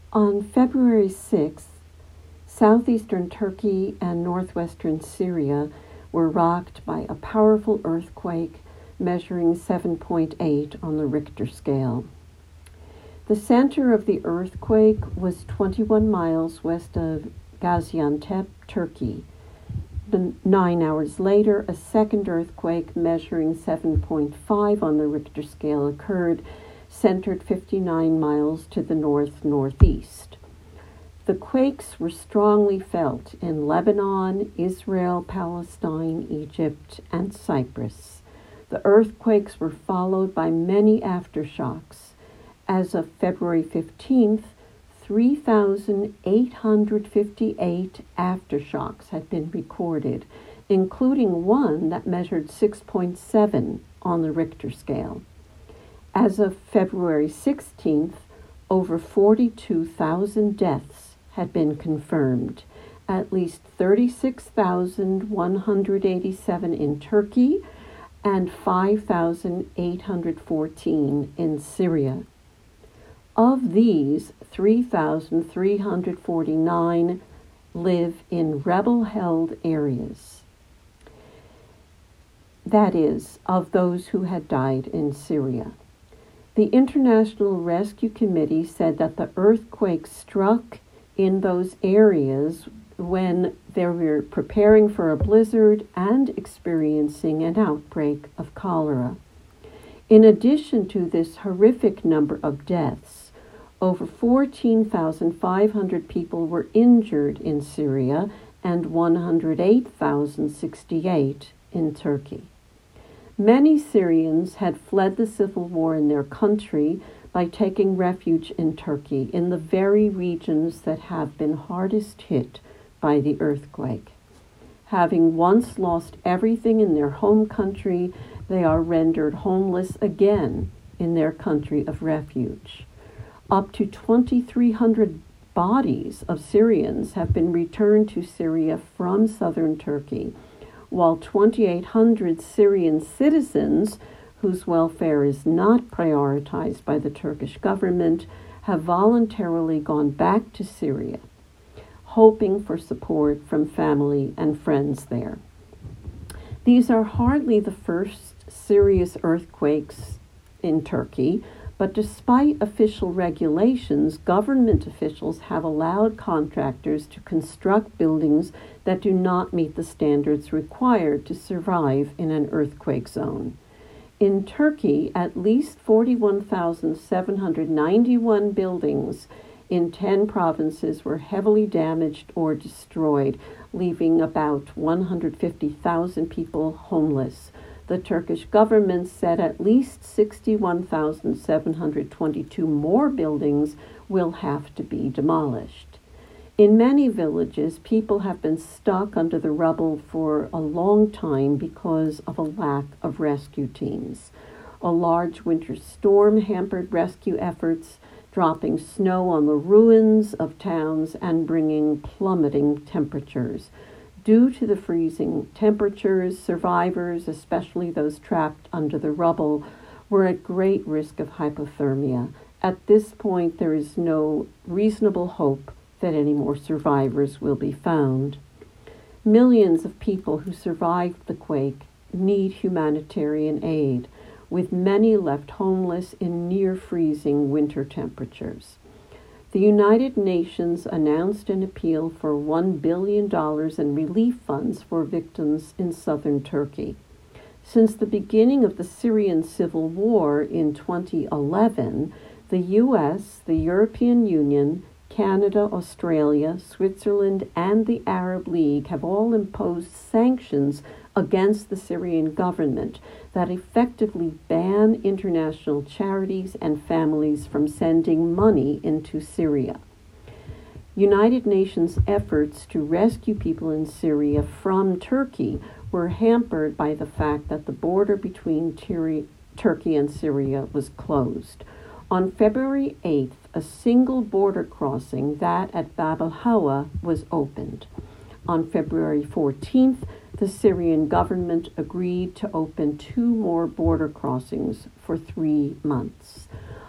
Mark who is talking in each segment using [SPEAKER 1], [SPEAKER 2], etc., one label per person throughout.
[SPEAKER 1] On February 6th, southeastern Turkey and northwestern Syria were rocked by a powerful earthquake measuring 7.8 on the Richter scale. The center of the earthquake was 21 miles west of Gaziantep, Turkey. 9 hours later, a second earthquake measuring 7.5 on the Richter scale occurred, centered 59 miles to the north-northeast. The quakes were strongly felt in Lebanon, Israel, Palestine, Egypt, and Cyprus. The earthquakes were followed by many aftershocks. As of February 15th, 3,858 aftershocks had been recorded, including one that measured 6.7 on the Richter scale. As of February 16th, over 42,000 deaths had been confirmed, at least 36,187 in Turkey and 5,814 in Syria. Of these, 3,349 live in rebel-held areas. That is, of those who had died in Syria. The International Rescue Committee said that the earthquake struck in those areas when they were preparing for a blizzard and experiencing an outbreak of cholera. In addition to this horrific number of deaths, over 14,500 people were injured in Syria and 108,068 in Turkey. Many Syrians had fled the civil war in their country by taking refuge in Turkey, in the very regions that have been hardest hit by the earthquake. Having once lost everything in their home country, they are rendered homeless again in their country of refuge. Up to 2,300 bodies of Syrians have been returned to Syria from southern Turkey, while 2,800 Syrian citizens whose welfare is not prioritized by the Turkish government have voluntarily gone back to Syria, hoping for support from family and friends there. These are hardly the first serious earthquakes in Turkey, but despite official regulations, government officials have allowed contractors to construct buildings that do not meet the standards required to survive in an earthquake zone. In Turkey, at least 41,791 buildings in 10 provinces were heavily damaged or destroyed, leaving about 150,000 people homeless. The Turkish government said at least 61,722 more buildings will have to be demolished. In many villages, people have been stuck under the rubble for a long time because of a lack of rescue teams. A large winter storm hampered rescue efforts, dropping snow on the ruins of towns and bringing plummeting temperatures. Due to the freezing temperatures, survivors, especially those trapped under the rubble, were at great risk of hypothermia. At this point, there is no reasonable hope that any more survivors will be found. Millions of people who survived the quake need humanitarian aid, with many left homeless in near-freezing winter temperatures. The United Nations announced an appeal for $1 billion in relief funds for victims in southern Turkey. Since the beginning of the Syrian civil war in 2011, the U.S., the European Union, Canada, Australia, Switzerland, and the Arab League have all imposed sanctions against the Syrian government that effectively ban international charities and families from sending money into Syria. United Nations efforts to rescue people in Syria from Turkey were hampered by the fact that the border between Turkey and Syria was closed. On February 8th, a single border crossing, that at Bab al-Hawa, was opened. On February 14th, the Syrian government agreed to open 2 more border crossings for 3 months.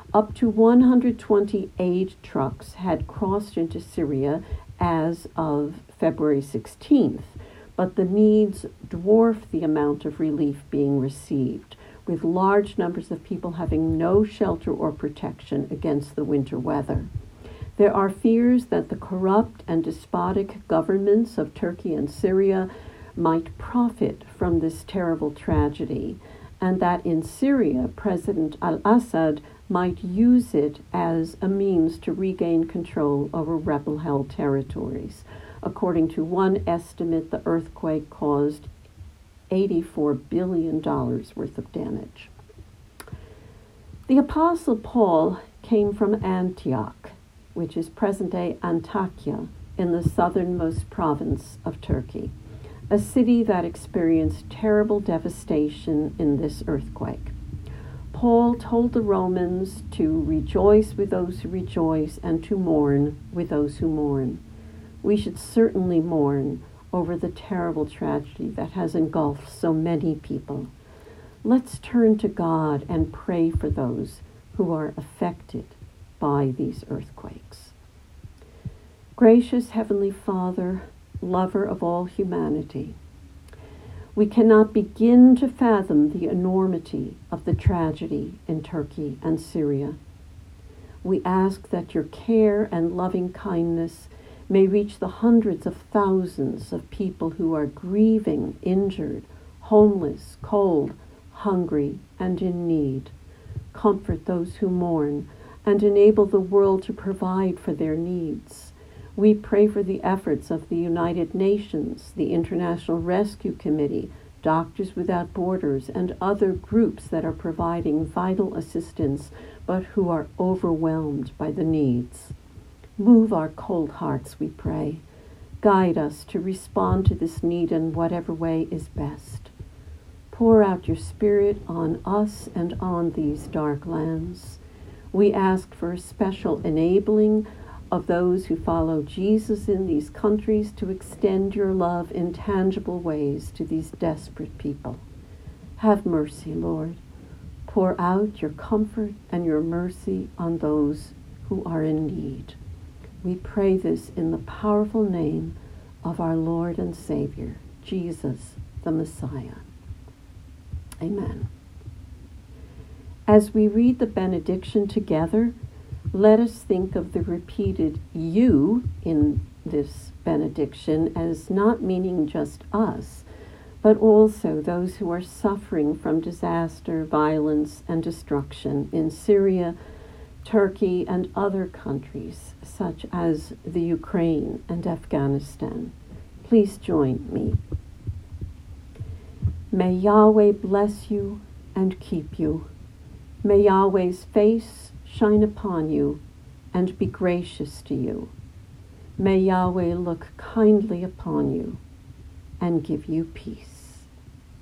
[SPEAKER 1] Up to 120 aid trucks had crossed into Syria as of February 16th, but the needs dwarf the amount of relief being received, with large numbers of people having no shelter or protection against the winter weather. There are fears that the corrupt and despotic governments of Turkey and Syria might profit from this terrible tragedy, and that in Syria, President al-Assad might use it as a means to regain control over rebel-held territories. According to one estimate, the earthquake caused $84 billion worth of damage. The Apostle Paul came from Antioch, which is present-day Antakya, in the southernmost province of Turkey, a city that experienced terrible devastation in this earthquake. Paul told the Romans to rejoice with those who rejoice and to mourn with those who mourn. We should certainly mourn over the terrible tragedy that has engulfed so many people. Let's turn to God and pray for those who are affected by these earthquakes. Gracious Heavenly Father, lover of all humanity, we cannot begin to fathom the enormity of the tragedy in Turkey and Syria. We ask that your care and loving kindness may reach the hundreds of thousands of people who are grieving, injured, homeless, cold, hungry, and in need. Comfort those who mourn and enable the world to provide for their needs. We pray for the efforts of the United Nations, the International Rescue Committee, Doctors Without Borders, and other groups that are providing vital assistance but who are overwhelmed by the needs. Move our cold hearts, we pray. Guide us to respond to this need in whatever way is best. Pour out your Spirit on us and on these dark lands. We ask for a special enabling of those who follow Jesus in these countries to extend your love in tangible ways to these desperate people. Have mercy, Lord. Pour out your comfort and your mercy on those who are in need. We pray this in the powerful name of our Lord and Savior, Jesus, the Messiah. Amen. As we read the benediction together, let us think of the repeated you in this benediction as not meaning just us, but also those who are suffering from disaster, violence, and destruction in Syria, Turkey, and other countries, such as the Ukraine and Afghanistan. Please join me. May Yahweh bless you and keep you. May Yahweh's face shine upon you and be gracious to you. May Yahweh look kindly upon you and give you peace.